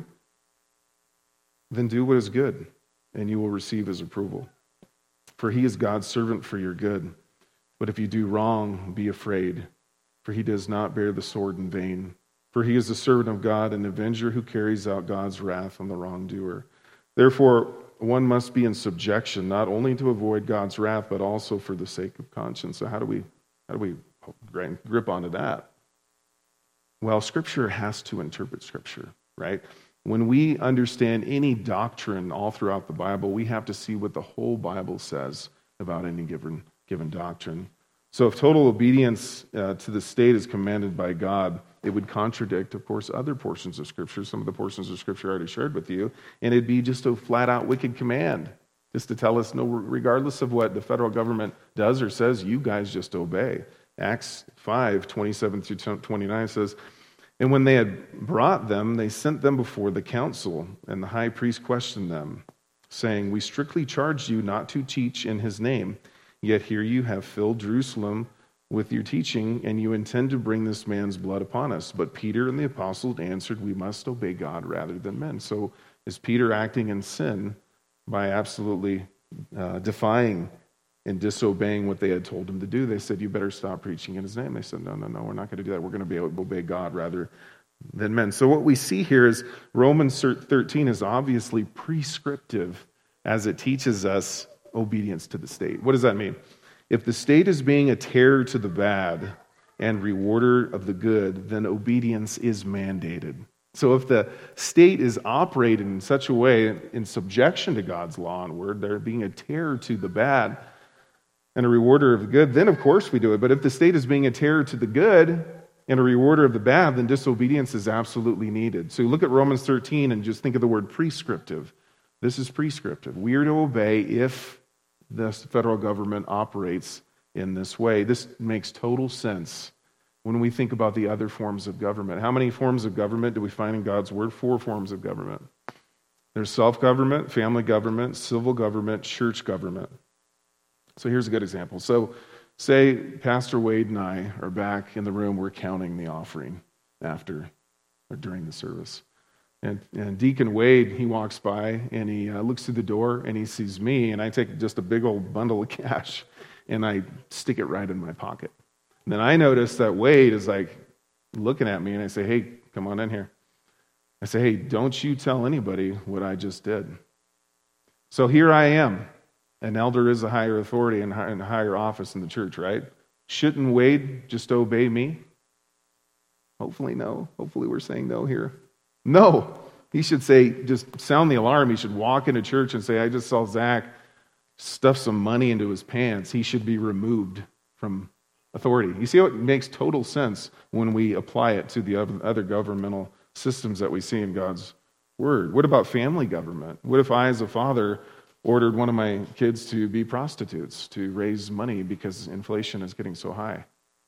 [SPEAKER 1] Then do what is good, and you will receive his approval. For he is God's servant for your good. But if you do wrong, be afraid, for he does not bear the sword in vain. For he is the servant of God, an avenger who carries out God's wrath on the wrongdoer. Therefore, one must be in subjection, not only to avoid God's wrath, but also for the sake of conscience. So how do we grip onto that? Well, Scripture has to interpret Scripture, right? When we understand any doctrine all throughout the Bible, we have to see what the whole Bible says about any given doctrine. So if total obedience to the state is commanded by God, it would contradict, of course, other portions of Scripture. Some of the portions of Scripture I already shared with you, and it'd be just a flat-out wicked command, just to tell us, no, regardless of what the federal government does or says, you guys just obey. Acts 5, 27 through 29 says, and when they had brought them, they sent them before the council, and the high priest questioned them, saying, we strictly charged you not to teach in his name, yet here you have filled Jerusalem with your teaching, and you intend to bring this man's blood upon us. But Peter and the apostles answered, we must obey God rather than men. So is Peter acting in sin by absolutely defying and disobeying what they had told him to do? They said, you better stop preaching in his name. They said, no, we're not going to do that. We're going to be able to obey God rather than men. So what we see here is Romans 13 is obviously prescriptive as it teaches us obedience to the state. What does that mean? If the state is being a terror to the bad and rewarder of the good, then obedience is mandated. So if the state is operating in such a way in subjection to God's law and word, they're being a terror to the bad and a rewarder of the good, then of course we do it. But if the state is being a terror to the good and a rewarder of the bad, then disobedience is absolutely needed. So look at Romans 13 and just think of the word prescriptive. This is prescriptive. We are to obey if the federal government operates in this way. This makes total sense when we think about the other forms of government. How many forms of government do we find in God's Word? 4 forms of government. There's self-government, family government, civil government, church government. So here's a good example. So say Pastor Wade and I are back in the room, we're counting the offering after or during the service. And Deacon Wade, he walks by and he looks through the door and he sees me, and I take just a big old bundle of cash and I stick it right in my pocket. And then I notice that Wade is like looking at me, and I say, hey, come on in here. I say, hey, don't you tell anybody what I just did. So here I am. An elder is a higher authority and a higher office in the church, right? Shouldn't Wade just obey me? Hopefully no. Hopefully we're saying no here. No, he should say, just sound the alarm. He should walk into church and say, I just saw Zach stuff some money into his pants. He should be removed from authority. You see how it makes total sense when we apply it to the other governmental systems that we see in God's Word. What about family government? What if I, as a father, ordered one of my kids to be prostitutes to raise money because inflation is getting so high?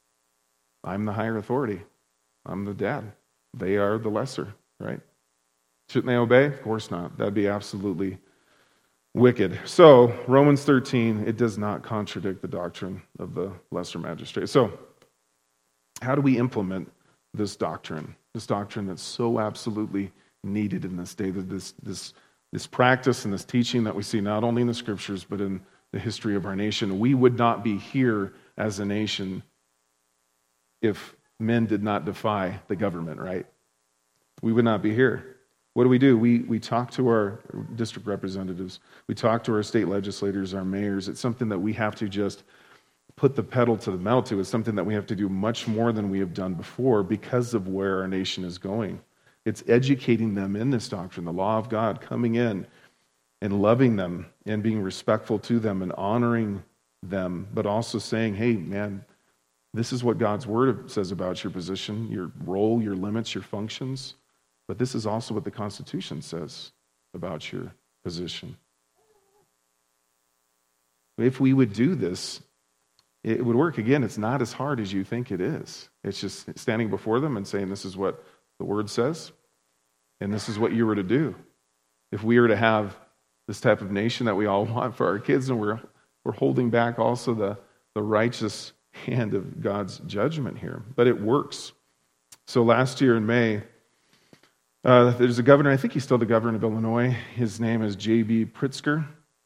[SPEAKER 1] I'm the higher authority. I'm the dad. They are the lesser. Right? Shouldn't they obey? Of course not. That'd be absolutely wicked. So, Romans 13, it does not contradict the doctrine of the lesser magistrate. So, how do we implement this doctrine? This doctrine that's so absolutely needed in this day, this practice and this teaching that we see not only in the Scriptures, but in the history of our nation. We would not be here as a nation if men did not defy the government, right? We would not be here. What do? We talk to our district representatives. We talk to our state legislators, our mayors. It's something that we have to just put the pedal to the metal to. It's something that we have to do much more than we have done before because of where our nation is going. It's educating them in this doctrine, the law of God, coming in and loving them and being respectful to them and honoring them, but also saying, hey, man, this is what God's Word says about your position, your role, your limits, your functions. But this is also what the Constitution says about your position. If we would do this, it would work. Again, it's not as hard as you think it is. It's just standing before them and saying, this is what the Word says, and this is what you were to do. If we are to have this type of nation that we all want for our kids, and we're holding back also the righteous hand of God's judgment here. But it works. So last year in May, there's a governor, I think he's still the governor of Illinois. His name is J.B. Pritzker.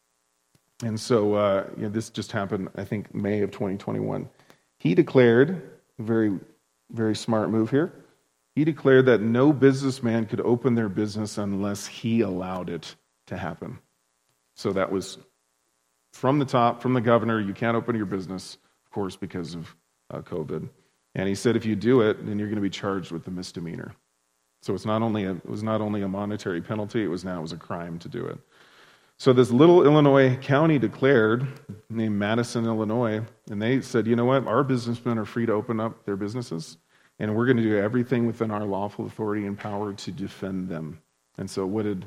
[SPEAKER 1] And so this just happened, I think, May of 2021. He declared, very, very smart move here, he declared that no businessman could open their business unless he allowed it to happen. So that was from the top, from the governor. You can't open your business, of course, because of COVID. And he said if you do it, then you're going to be charged with a misdemeanor. So it was not only a monetary penalty, it was a crime to do it. So this little Illinois county declared, named Madison, Illinois, and they said, you know what, our businessmen are free to open up their businesses, and we're going to do everything within our lawful authority and power to defend them. And so what did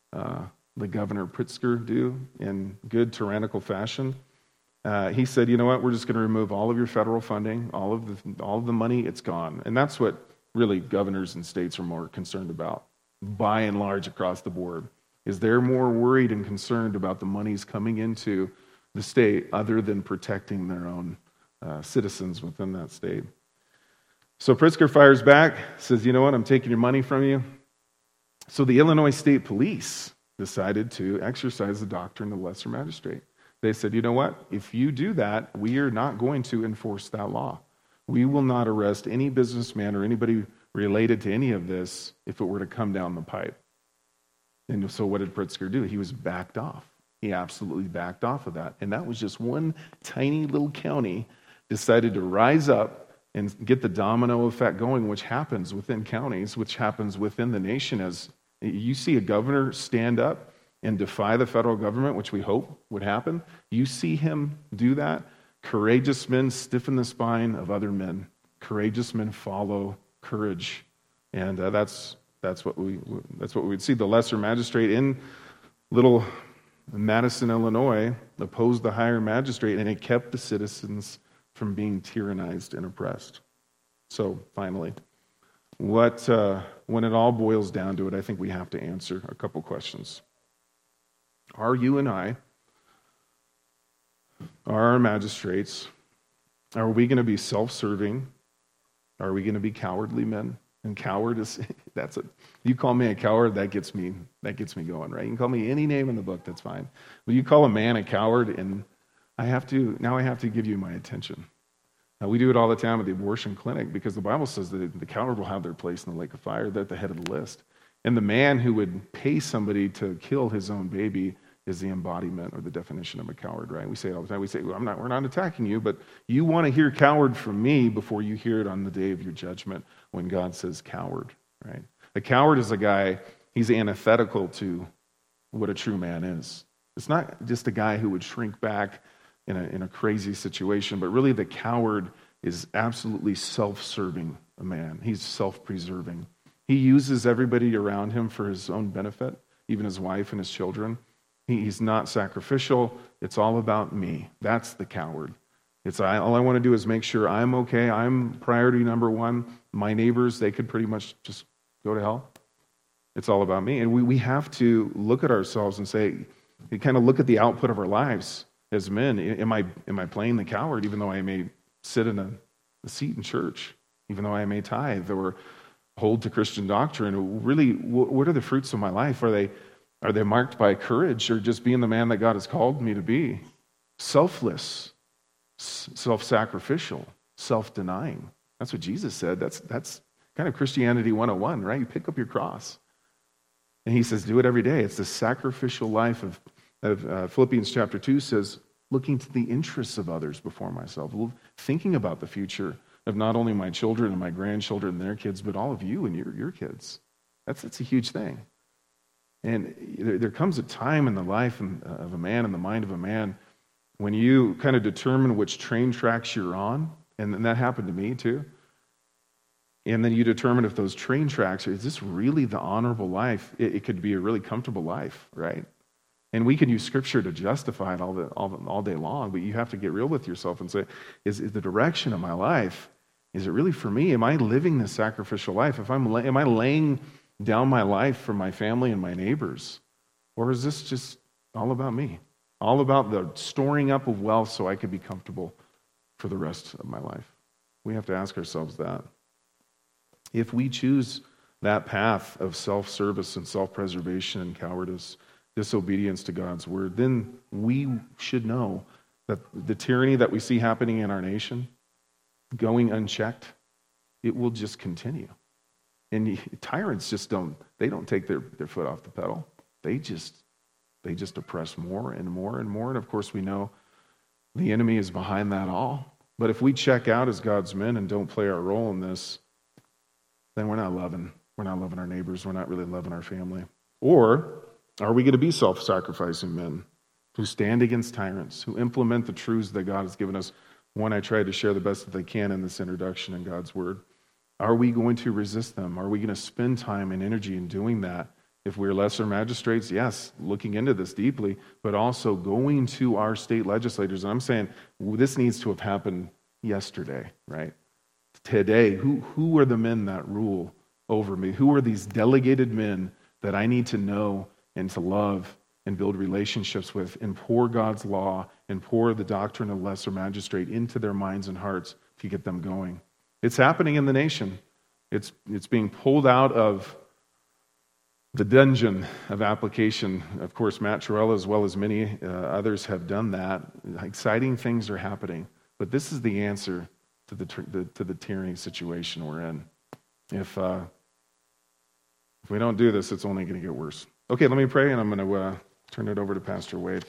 [SPEAKER 1] the Governor Pritzker do in good tyrannical fashion? He said, you know what, we're just going to remove all of your federal funding, all of the money, it's gone. And that's what really governors and states are more concerned about, by and large across the board, is they're more worried and concerned about the monies coming into the state other than protecting their own citizens within that state. So Pritzker fires back, says, you know what, I'm taking your money from you. So the Illinois State Police decided to exercise the doctrine of lesser magistrate. They said, you know what, if you do that, we are not going to enforce that law. We will not arrest any businessman or anybody related to any of this if it were to come down the pipe. And so what did Pritzker do? He was backed off. He absolutely backed off of that. And that was just one tiny little county decided to rise up and get the domino effect going, which happens within counties, which happens within the nation. As you see a governor stand up and defy the federal government, which we hope would happen, you see him do that, courageous men stiffen the spine of other men. Courageous men follow courage. And that's what we would see. The lesser magistrate in little Madison, Illinois, opposed the higher magistrate, and it kept the citizens from being tyrannized and oppressed. So finally, when it all boils down to it, I think we have to answer a couple questions. Are you and I, are our magistrates, are we going to be self-serving? Are we going to be cowardly men? And coward is, you call me a coward, that gets me going, right? You can call me any name in the book, that's fine. But you call a man a coward, and I have to give you my attention. We do it all the time at the abortion clinic because the Bible says that the coward will have their place in the lake of fire. They're at the head of the list. And the man who would pay somebody to kill his own baby is the embodiment or the definition of a coward, right? We say it all the time. We say, well, we're not attacking you, but you want to hear coward from me before you hear it on the day of your judgment when God says coward, right? A coward is a guy, he's antithetical to what a true man is. It's not just a guy who would shrink back in a crazy situation, but really the coward is absolutely self-serving a man. He's self-preserving. He uses everybody around him for his own benefit, even his wife and his children. He's not sacrificial. It's all about me. That's the coward. All I want to do is make sure I'm okay. I'm priority number one. My neighbors, they could pretty much just go to hell. It's all about me. And we have to look at ourselves and say, kind of look at the output of our lives as men. Am I playing the coward, even though I may sit in a seat in church, even though I may tithe or hold to Christian doctrine? Really, what are the fruits of my life? Are they marked by courage or just being the man that God has called me to be? Selfless, self-sacrificial, self-denying. That's what Jesus said. That's kind of Christianity 101, right? You pick up your cross. And he says, do it every day. It's the sacrificial life of Philippians chapter 2 says, looking to the interests of others before myself, thinking about the future of not only my children and my grandchildren and their kids, but all of you and your kids. That's a huge thing. And there comes a time in the life of a man, in the mind of a man, when you kind of determine which train tracks you're on, and that happened to me too. And then you determine if those train tracks, is this really the honorable life? It could be a really comfortable life, right? And we can use Scripture to justify it all day long, but you have to get real with yourself and say, is the direction of my life, is it really for me? Am I living this sacrificial life? Am I laying down my life for my family and my neighbors? Or is this just all about me? All about the storing up of wealth so I could be comfortable for the rest of my life? We have to ask ourselves that. If we choose that path of self-service and self-preservation and cowardice, disobedience to God's word, then we should know that the tyranny that we see happening in our nation, going unchecked, it will just continue. And tyrants don't take their foot off the pedal. They just oppress more and more and more. And of course we know the enemy is behind that all. But if we check out as God's men and don't play our role in this, then we're not loving our neighbors. We're not really loving our family. Or are we going to be self-sacrificing men who stand against tyrants, who implement the truths that God has given us? One, I tried to share the best that they can in this introduction in God's word. Are we going to resist them? Are we going to spend time and energy in doing that? If we're lesser magistrates, yes, looking into this deeply, but also going to our state legislators. And I'm saying this needs to have happened yesterday, right? Today, who are the men that rule over me? Who are these delegated men that I need to know and to love and build relationships with and pour God's law and pour the doctrine of lesser magistrate into their minds and hearts to get them going? It's happening in the nation. It's being pulled out of the dungeon of application. Of course, Matt Trewhella, as well as many others, have done that. Exciting things are happening. But this is the answer to the tyranny situation we're in. If we don't do this, it's only going to get worse. Okay, let me pray, and I'm going to turn it over to Pastor Wade.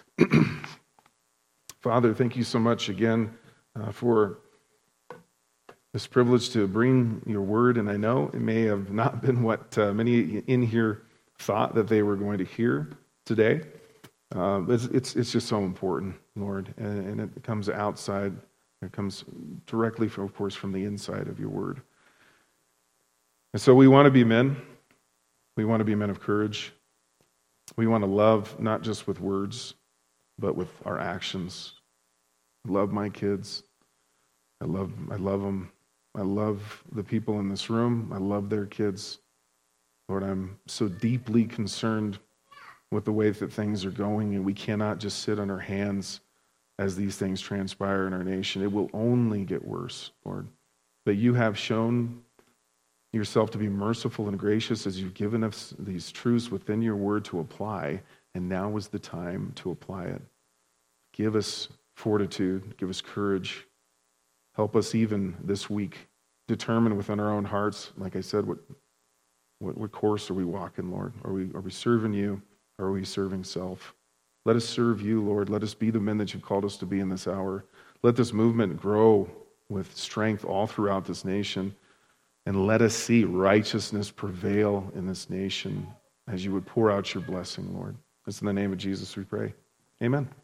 [SPEAKER 1] Father, thank you so much again for this privilege to bring your word, and I know it may have not been what many in here thought that they were going to hear today. It's just so important, Lord, and it comes outside. It comes directly, of course, from the inside of your word. And so we want to be men. We want to be men of courage. We want to love not just with words, but with our actions. I love my kids. I love them. I love the people in this room. I love their kids. Lord, I'm so deeply concerned with the way that things are going, and we cannot just sit on our hands as these things transpire in our nation. It will only get worse, Lord. But you have shown yourself to be merciful and gracious as you've given us these truths within your word to apply, and now is the time to apply it. Give us fortitude, give us courage. Help us even this week determine within our own hearts, like I said, what course are we walking, Lord? Are we serving you, or are we serving self? Let us serve you, Lord. Let us be the men that you've called us to be in this hour. Let this movement grow with strength all throughout this nation. And let us see righteousness prevail in this nation as you would pour out your blessing, Lord. It's in the name of Jesus we pray. Amen.